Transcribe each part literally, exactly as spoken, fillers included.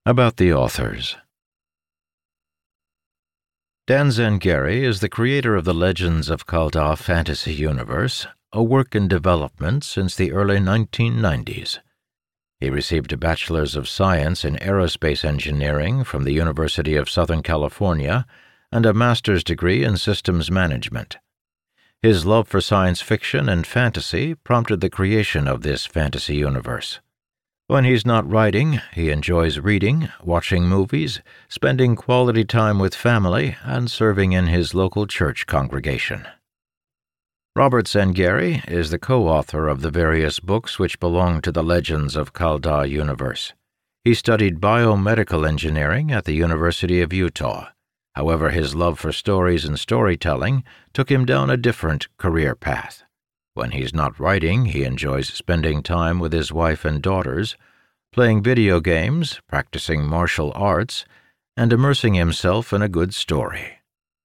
About the authors. Dan Zangari is the creator of the Legends of Kaldar fantasy universe, a work in development since the early nineteen nineties. He received a Bachelor's of Science in Aerospace Engineering from the University of Southern California and a Master's degree in Systems Management. His love for science fiction and fantasy prompted the creation of this fantasy universe. When he's not writing, he enjoys reading, watching movies, spending quality time with family, and serving in his local church congregation. Robert Zangari is the co-author of the various books which belong to the Legends of Kaldar universe. He studied biomedical engineering at the University of Utah. However, his love for stories and storytelling took him down a different career path. When he's not writing, he enjoys spending time with his wife and daughters, playing video games, practicing martial arts, and immersing himself in a good story.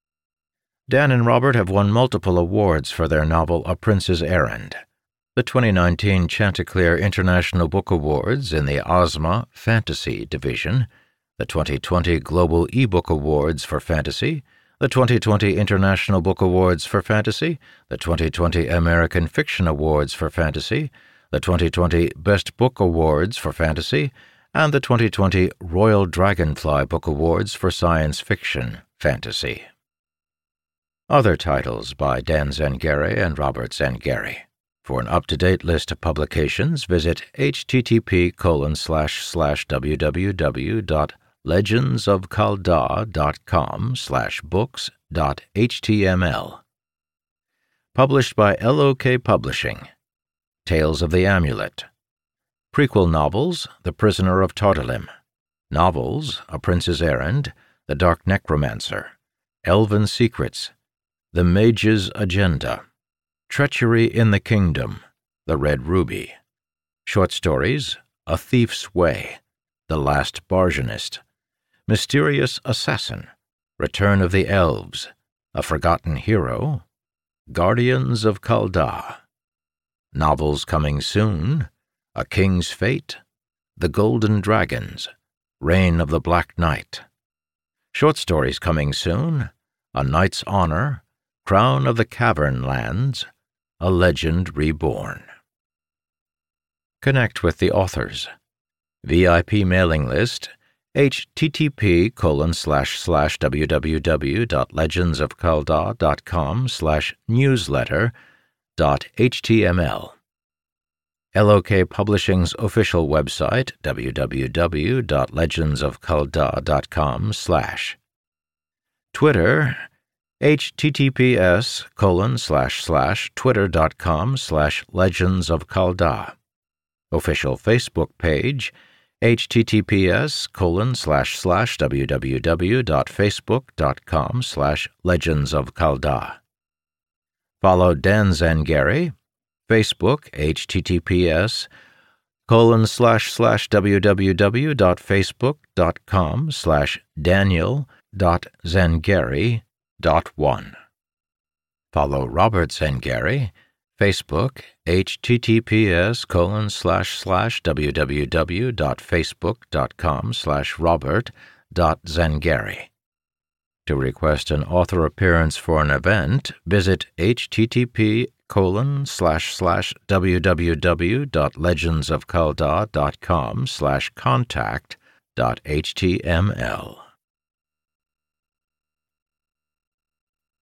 Dan and Robert have won multiple awards for their novel A Prince's Errand. The twenty nineteen Chanticleer International Book Awards in the Ozma Fantasy Division, the twenty twenty Global eBook Awards for Fantasy, the twenty twenty International Book Awards for Fantasy, the twenty twenty American Fiction Awards for Fantasy, the twenty twenty Best Book Awards for Fantasy, and the twenty twenty Royal Dragonfly Book Awards for Science Fiction Fantasy. Other titles by Dan Zangari and Robert Zangari. For an up-to-date list of publications, visit http colon slash slash www dot legendsofkaldar.com slash books.html. Published by L O K Publishing. Tales of the Amulet. Prequel novels, The Prisoner of Tartalim. Novels, A Prince's Errand, The Dark Necromancer, Elven Secrets, The Mage's Agenda, Treachery in the Kingdom, The Red Ruby. Short stories, A Thief's Way, The Last Bargainist, Mysterious Assassin, Return of the Elves, A Forgotten Hero, Guardians of Kaldar. Novels coming soon, A King's Fate, The Golden Dragons, Reign of the Black Knight. Short stories coming soon, A Knight's Honor, Crown of the Cavern Lands, A Legend Reborn. Connect with the authors. V I P mailing list, http colon slash slash www.legendsofkaldar.com slash newsletter dot html. L O K Publishing's official website, www.legendsofkaldar.com slash. Twitter, https colon slash slash twitter.com slash legendsofkaldar. Official Facebook page, https colon slash slash www.facebook.com slash legendsofkaldar. Follow Dan Zangari, Facebook, https colon slash slash www.facebook.com slash daniel.zangari dot one. Follow Robert Zangari, Facebook, https colon slash slash www.facebook.com slash robert.zangari. To request an author appearance for an event, visit http colon slash slash www.legendsofkaldar.com slash contact.html.